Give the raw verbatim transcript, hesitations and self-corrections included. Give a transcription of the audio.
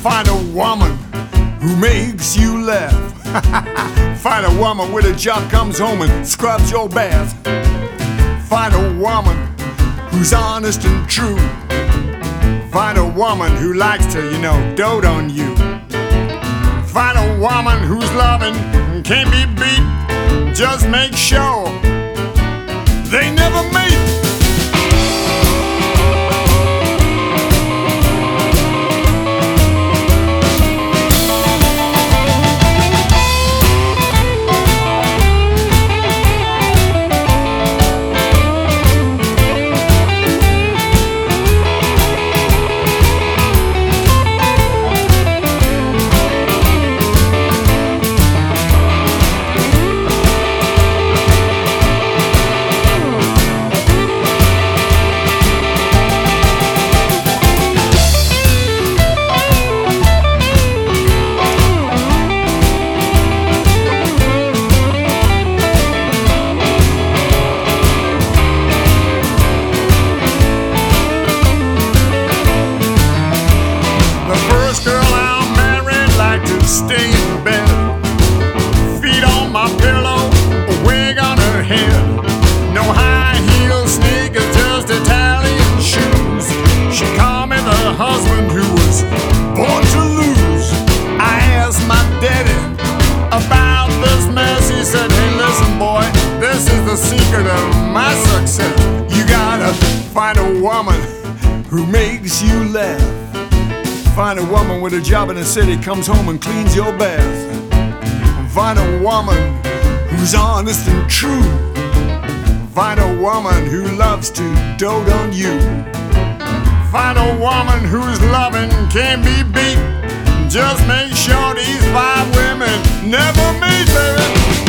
Find a woman who makes you laugh. Find a woman with a job, comes home and scrubs your bath. Find a woman who's honest and true. Find a woman who likes to, you know, dote on you. Find a woman who's loving and can't be beat. Just make sure they never meet. Stay in bed, feet on my pillow, a wig on her head. No high heels, sneakers, just Italian shoes. She called me the husband who was born to lose. I asked my daddy about this mess. He said, hey listen boy, this is the secret of my success. You gotta find a woman who makes you laugh. Find a woman with a job in the city, comes home and cleans your bath. Find a woman who's honest and true. Find a woman who loves to dote on you. Find a woman who's loving can't be beat. Just make sure these five women never meet, baby.